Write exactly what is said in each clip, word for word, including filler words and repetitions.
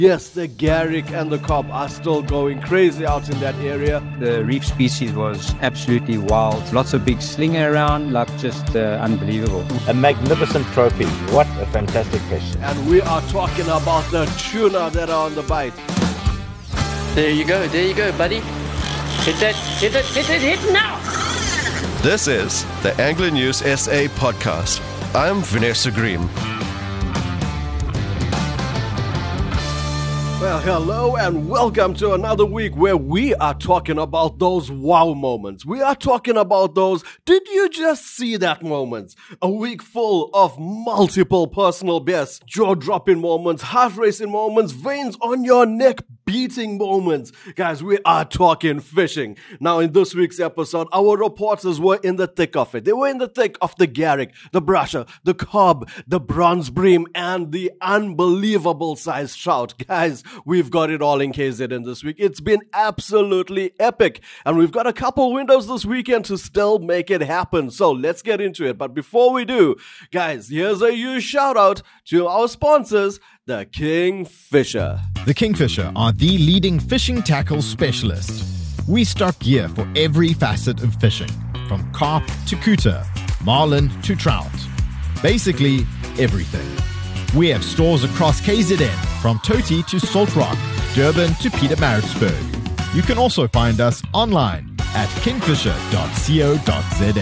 Yes, the Garrick and the Cobb are still going crazy out in that area. The reef species was absolutely wild. Lots of big slinger around, like just uh, unbelievable. A magnificent trophy. What a fantastic fish. And we are talking about the tuna that are on the bite. There you go, there you go, buddy. Hit that, hit it, hit it, hit now! This is the Angler News S A podcast. I'm Vanessa Green. Well, hello and welcome to another week where we are talking about those wow moments. We are talking about those, did you just see that moments? A week full of multiple personal bests, jaw-dropping moments, heart-racing moments, veins on your neck beating moments. Guys, we are talking fishing. Now, in this week's episode, our reporters were in the thick of it. They were in the thick of the Garrick, the Brasher, the Cobb, the Bronze Bream, and the unbelievable sized trout. Guys, we've got it all in K Z N this week. It's been absolutely epic. And we've got a couple windows this weekend to still make it happen. So let's get into it. But before we do, guys, here's a huge shout out to our sponsors, the Kingfisher. The Kingfisher are the leading fishing tackle specialist. We stock gear for every facet of fishing, from carp to cooter, marlin to trout. Basically, everything. We have stores across K Z N, from Toti to Salt Rock, Durban to Pietermaritzburg. You can also find us online at kingfisher dot co dot za.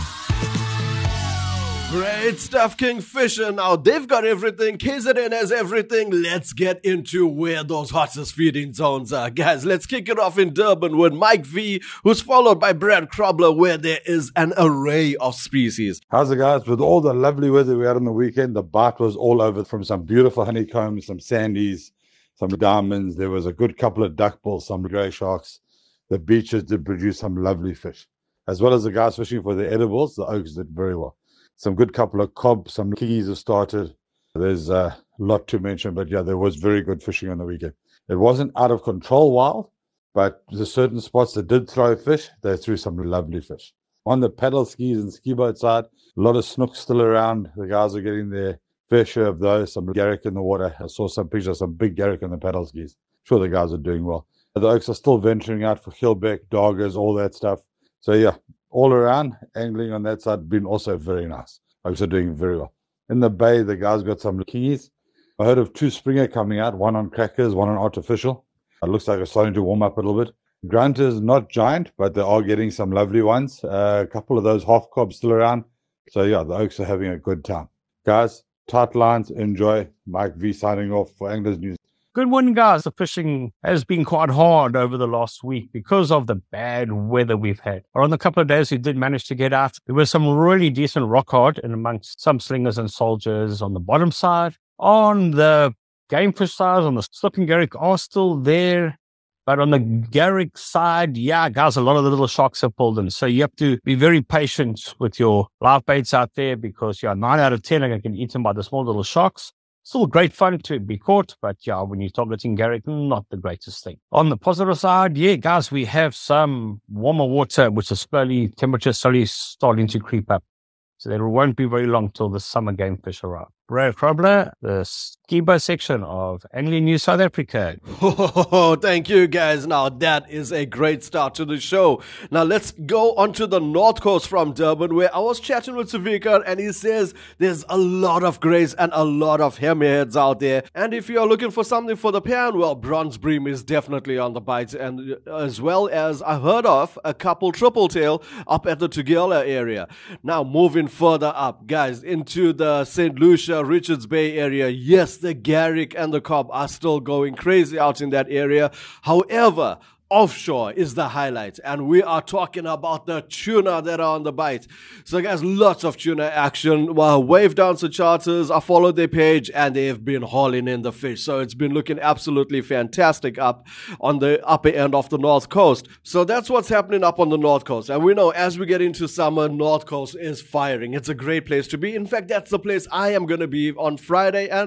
Great stuff, Kingfisher. Now, they've got everything. K Z N has everything. Let's get into where those hottest feeding zones are. Guys, let's kick it off in Durban with Mike V, who's followed by Brad Krobler, where there is an array of species. How's it, guys? With all the lovely weather we had on the weekend, the bite was all over, from some beautiful honeycombs, some sandies, some diamonds. There was a good couple of duckbills, some grey sharks. The beaches did produce some lovely fish. As well as the guys fishing for the edibles, the Oaks did very well. Some good couple of cob, some keys have started. There's a lot to mention, but yeah, there was very good fishing on the weekend. It wasn't out of control wild, but there's certain spots that did throw fish, they threw some lovely fish. On the paddle skis and ski boat side, a lot of snooks still around. The guys are getting their fair share of those, some Garrick in the water. I saw some pictures, some big Garrick on the paddle skis. Sure, the guys are doing well. The Oaks are still venturing out for Gilbeck, Doggers, all that stuff. So yeah, all around, angling on that side been also very nice. Oaks are doing very well. In the bay, the guys got some keys. I heard of two Springer coming out, one on crackers, one on artificial. It looks like it's starting to warm up a little bit. Grunters, not giant, but they are getting some lovely ones. Uh, a couple of those half cobs still around. So yeah, the Oaks are having a good time. Guys, tight lines, enjoy. Mike V signing off for Anglers News. Good morning, guys. The fishing has been quite hard over the last week because of the bad weather we've had. But on the couple of days we did manage to get out, there was some really decent rock hard and amongst some slingers and soldiers on the bottom side. On the game fish side, on the slipping Garrick are still there. But on the Garrick side, yeah, guys, a lot of the little sharks have pulled in. So you have to be very patient with your live baits out there because, yeah, nine out of ten are getting eaten by the small little sharks. Still great fun to be caught, but yeah, when you're targeting Garrick, not the greatest thing. On the positive side, yeah, guys, we have some warmer water, which is slowly, temperature slowly starting to creep up. So there won't be very long till the summer game fish arrive. Brad Krobler, the ski boat section of Angling News South Africa. Oh, thank you, guys. Now, that is a great start to the show. Now, let's go on to the North Coast from Durban, where I was chatting with Savika, and he says there's a lot of greys and a lot of hammerheads out there. And if you're looking for something for the pan, well, Bronze Bream is definitely on the bite, and as well as I heard of a couple triple tail up at the Tugela area. Now, moving further up, guys, into the Saint Lucia, Richards Bay area. Yes, the Garrick and the Cobb are still going crazy out in that area. However, offshore is the highlight, and we are talking about the tuna that are on the bite. So guys, lots of tuna action. Well, Wave Dancer Charters, I followed their page and they have been hauling in the fish, so it's been looking absolutely fantastic up on the upper end of the North Coast. So that's what's happening up on the North Coast, and we know as we get into summer, North Coast is firing. It's a great place to be. In fact, that's the place I am going to be on Friday and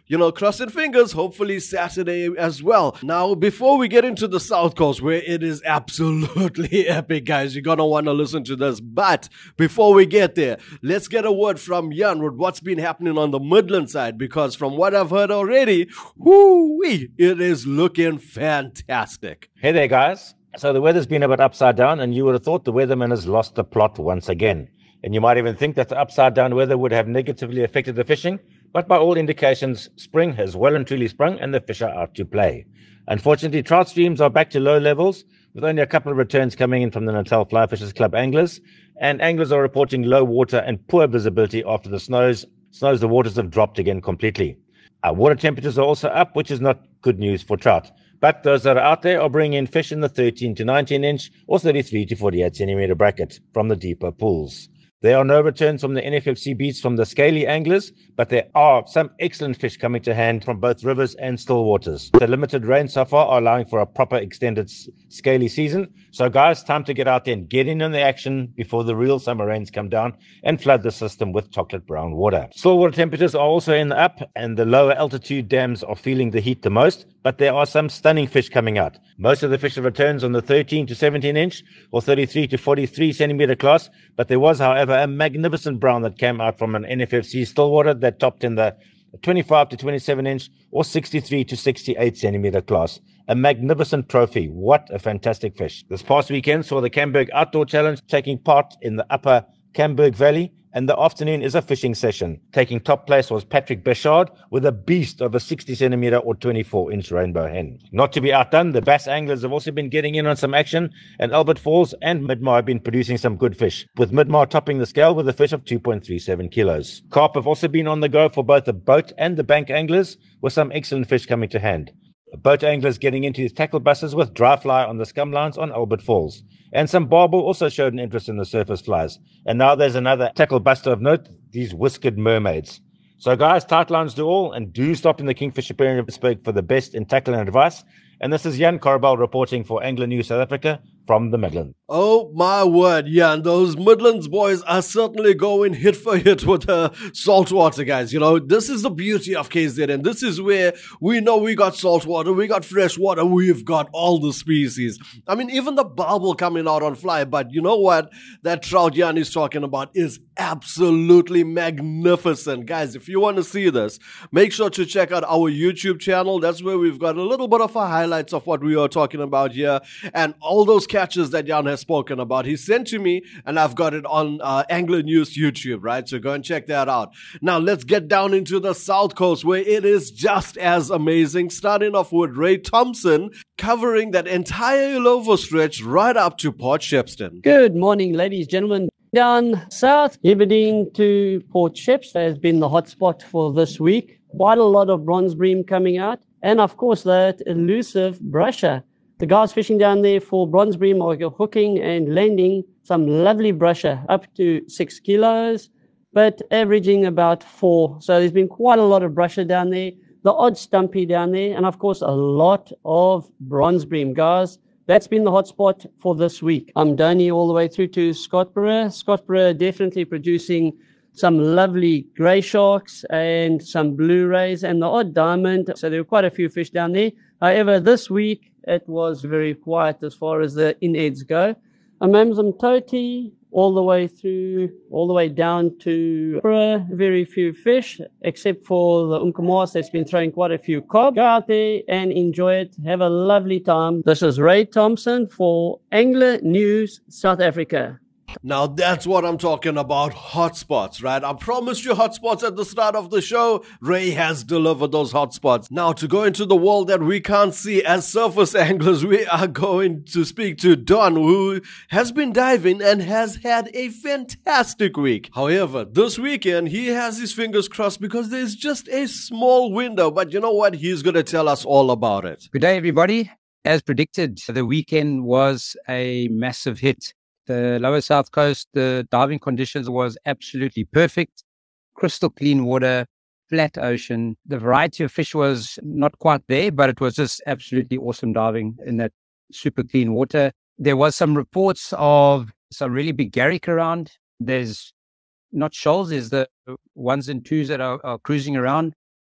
you know, crossing fingers, hopefully Saturday as well. Now, before we get into the South Coast, where it is absolutely epic, guys, you're going to want to listen to this. But before we get there, let's get a word from Jan with what's been happening on the Midland side, because from what I've heard already, whoo-wee, it is looking fantastic. Hey there, guys. So the weather's been a bit upside down, and you would have thought the weatherman has lost the plot once again. And you might even think that the upside down weather would have negatively affected the fishing, but by all indications, spring has well and truly sprung and the fish are out to play. Unfortunately, trout streams are back to low levels, with only a couple of returns coming in from the Natal Fly Fishers Club anglers, and anglers are reporting low water and poor visibility after the snows. Snows, the waters have dropped again completely. Our water temperatures are also up, which is not good news for trout. But those that are out there are bringing in fish in the thirteen to nineteen inch or thirty-three to forty-eight centimeter bracket from the deeper pools. There are no returns from the N F F C beats from the scaly anglers, but there are some excellent fish coming to hand from both rivers and still waters. The limited rain so far are allowing for a proper extended scaly season. So guys, time to get out there and get in on the action before the real summer rains come down and flood the system with chocolate brown water. Still water temperatures are also in the up, and the lower altitude dams are feeling the heat the most, but there are some stunning fish coming out. Most of the fish have returns on the thirteen to seventeen inch or thirty-three to forty-three centimeter class, but there was, however, a magnificent brown that came out from an N F F C Stillwater that topped in the twenty-five to twenty-seven inch or sixty-three to sixty-eight centimeter class. A magnificent trophy. What a fantastic fish. This past weekend saw the Camberg Outdoor Challenge taking part in the upper Camberg Valley, and the afternoon is a fishing session. Taking top place was Patrick Bechard with a beast of a sixty centimeter or twenty-four inch rainbow hen. Not to be outdone, the bass anglers have also been getting in on some action, and Albert Falls and Midmar have been producing some good fish, with Midmar topping the scale with a fish of two point three seven kilos. Carp have also been on the go for both the boat and the bank anglers, with some excellent fish coming to hand. Boat anglers getting into his tackle buses with dry fly on the scum lines on Albert Falls. And some barbel also showed an interest in the surface flies. And now there's another tackle buster of note, these whiskered mermaids. So guys, tight lines do all, and do stop in the Kingfisher Pier in Pittsburgh for the best in tackling advice. And this is Jan Corbel reporting for Angler News South Africa from the Midlands. Oh my word, Jan, those Midlands boys are certainly going hit for hit with the saltwater, guys. You know, this is the beauty of K Z N. This is where we know we got saltwater, we got fresh water, we've got all the species. I mean, even the barbel coming out on fly, but you know what? That trout Jan is talking about is absolutely magnificent. Guys, if you want to see this, make sure to check out our YouTube channel. That's where we've got a little bit of a highlights of what we are talking about here, and all those catches that Jan has spoken about. He sent to me, and I've got it on uh, Angler News YouTube, right? So go and check that out. Now let's get down into the South Coast, where it is just as amazing, starting off with Ray Thompson covering that entire Illovo stretch right up to Port Shepstone. Good morning, ladies and gentlemen. Down south, Aberdeen to Port Shepstone has been the hotspot for this week. Quite a lot of bronze bream coming out, and of course that elusive brusher. The guys fishing down there for bronze bream are hooking and landing some lovely brusher up to six kilos, but averaging about four. So there's been quite a lot of brusher down there, the odd stumpy down there, and of course a lot of bronze bream. Guys, that's been the hotspot for this week. I'm down here all the way through to Scottborough. Scottborough definitely producing some lovely grey sharks and some blue rays and the odd diamond. So there were quite a few fish down there. However, this week it was very quiet as far as the in-eds go. Amamsam Toti, all the way through, all the way down to very few fish, except for the Umkamas that's been throwing quite a few cob. Go out there and enjoy it. Have a lovely time. This is Ray Thompson for Angler News South Africa. Now that's what I'm talking about, hotspots, right? I promised you hotspots at the start of the show. Ray has delivered those hotspots. Now to go into the world that we can't see as surface anglers, we are going to speak to Don, who has been diving and has had a fantastic week. However, this weekend he has his fingers crossed because there's just a small window, but you know what? He's going to tell us all about it. Good day, everybody. As predicted, the weekend was a massive hit. The lower South Coast, the diving conditions was absolutely perfect. Crystal clean water, flat ocean. The variety of fish was not quite there, but it was just absolutely awesome diving in that super clean water. There was some reports of some really big garrick around. There's not shoals, there's the ones and twos that are, are cruising around.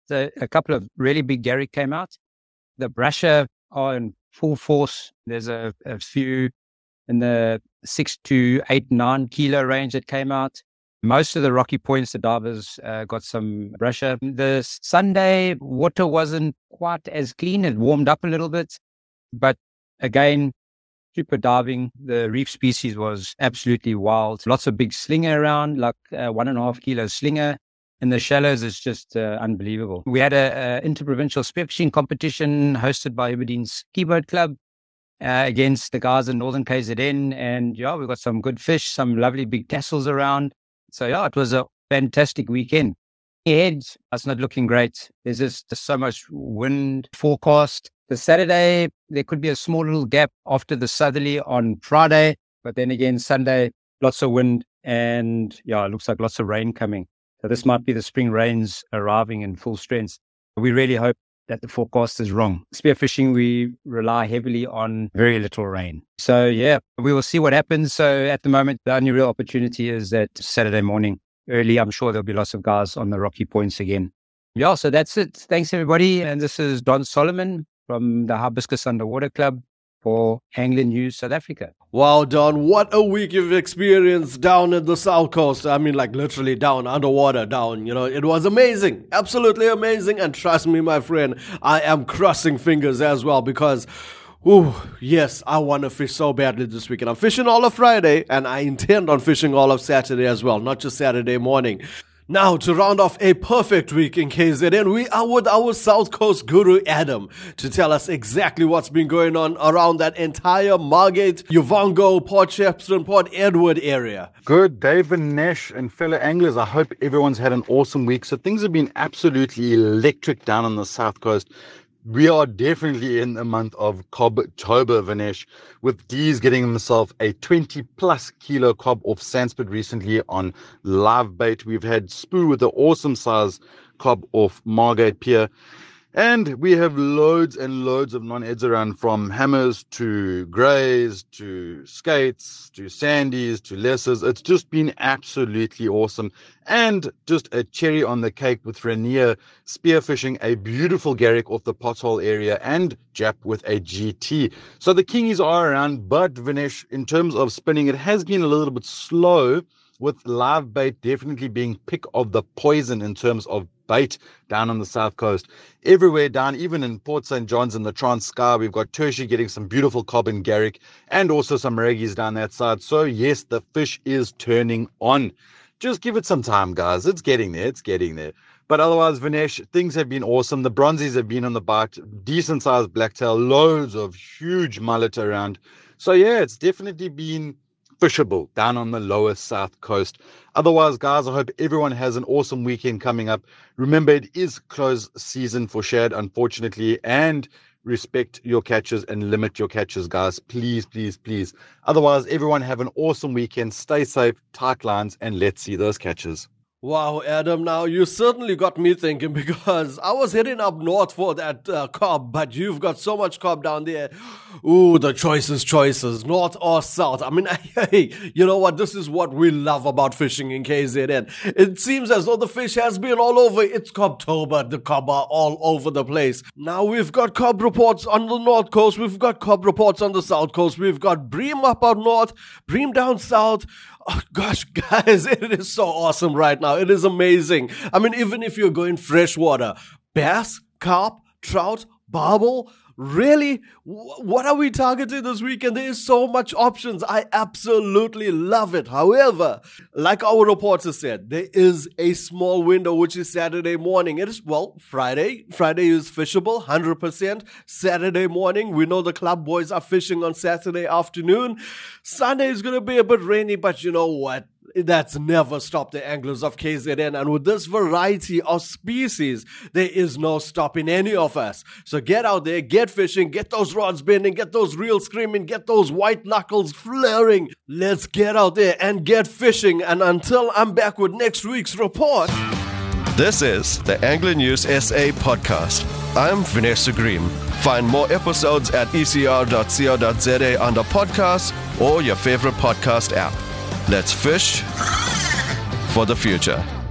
So a couple of really big garrick came out. The brasher are in full force. There's a, a few in the six to eight, nine kilo range that came out. Most of the rocky points, the divers uh, got some brasher. The Sunday water wasn't quite as clean. It warmed up a little bit. But again, super diving. The reef species was absolutely wild. Lots of big slinger around, like uh, one and a half kilo slinger. In the shallows, is just uh, unbelievable. We had a, a interprovincial spearfishing competition hosted by Aberdeen's Skiboat Club uh, against the guys in Northern K Z N. And yeah, we got some good fish, some lovely big tassels around. So yeah, it was a fantastic weekend. Ahead, it's not looking great. There's just there's so much wind forecast. The Saturday, there could be a small little gap after the southerly on Friday. But then again, Sunday, lots of wind. And yeah, it looks like lots of rain coming. So this might be the spring rains arriving in full strength. We really hope that the forecast is wrong. Spearfishing, we rely heavily on very little rain. So yeah, we will see what happens. So at the moment, the only real opportunity is that Saturday morning early. I'm sure there'll be lots of guys on the rocky points again. Yeah, so that's it. Thanks everybody. And this is Don Solomon from the Hibiscus Underwater Club for Angler News South Africa. Wow, Don, what a week you've experienced down at the South Coast. I mean, like literally down, underwater, down, you know, it was amazing, absolutely amazing. And trust me, my friend, I am crossing fingers as well because, ooh, yes, I want to fish so badly this weekend. I'm fishing all of Friday and I intend on fishing all of Saturday as well, not just Saturday morning. Now, to round off a perfect week in K Z N, we are with our South Coast guru, Adam, to tell us exactly what's been going on around that entire Margate, Uvongo, Port Shepstone, Port Edward area. Good day, Vinesh and fellow anglers. I hope everyone's had an awesome week. So things have been absolutely electric down on the South Coast. We are definitely in the month of Cobtober, Vinesh, with Dees getting himself a twenty plus kilo cob off Sandspit recently on live bait. We've had Spoo with the awesome size cob off Margate Pier. And we have loads and loads of non-eds around, from hammers to greys to skates to sandies to lessers. It's just been absolutely awesome. And just a cherry on the cake with Rainier spearfishing a beautiful garrick off the pothole area and Jap with a G T. So the kingies are around, but Vinesh, in terms of spinning, it has been a little bit slow, with live bait definitely being pick of the poison in terms of bait down on the South Coast. Everywhere down, even in Port Saint John's and the Transkei, we've got Tertiary getting some beautiful cob and garrick and also some reggies down that side. So yes, the fish is turning on. Just give it some time, guys. It's getting there. It's getting there. But otherwise, Vinesh, things have been awesome. The bronzies have been on the bite, decent sized blacktail, loads of huge mullet around. So yeah, it's definitely been fishable down on the lower South Coast. Otherwise, guys, I hope everyone has an awesome weekend coming up. Remember, it is close season for shad, unfortunately, and respect your catches and limit your catches, guys. Please, please, please. Otherwise, everyone have an awesome weekend. Stay safe, tight lines, and let's see those catches. Wow, Adam, now you certainly got me thinking, because I was heading up north for that uh, cob, but you've got so much cob down there. Ooh, the choices, choices, north or south. I mean, hey, you know what? This is what we love about fishing in K Z N. It seems as though the fish has been all over. It's Cobtober, the cob are all over the place. Now we've got cob reports on the north coast. We've got cob reports on the south coast. We've got bream up out north, bream down south. Oh gosh, guys, it is so awesome right now. It is amazing. I mean, even if you're going freshwater, bass, carp, trout, barbel, really? What are we targeting this weekend? There is so much options. I absolutely love it. However, like our reporter said, there is a small window, which is Saturday morning. It is, well, Friday. Friday is fishable, one hundred percent. Saturday morning, we know the club boys are fishing on Saturday afternoon. Sunday is going to be a bit rainy, but you know what? That's never stopped the anglers of K Z N. And with this variety of species, there is no stopping any of us. So get out there, get fishing, get those rods bending, get those reels screaming, get those white knuckles flaring. Let's get out there and get fishing. And until I'm back with next week's report. This is the Angler News S A podcast. I'm Vanessa Green. Find more episodes at e c r dot co dot z a under podcasts or your favorite podcast app. Let's fish for the future.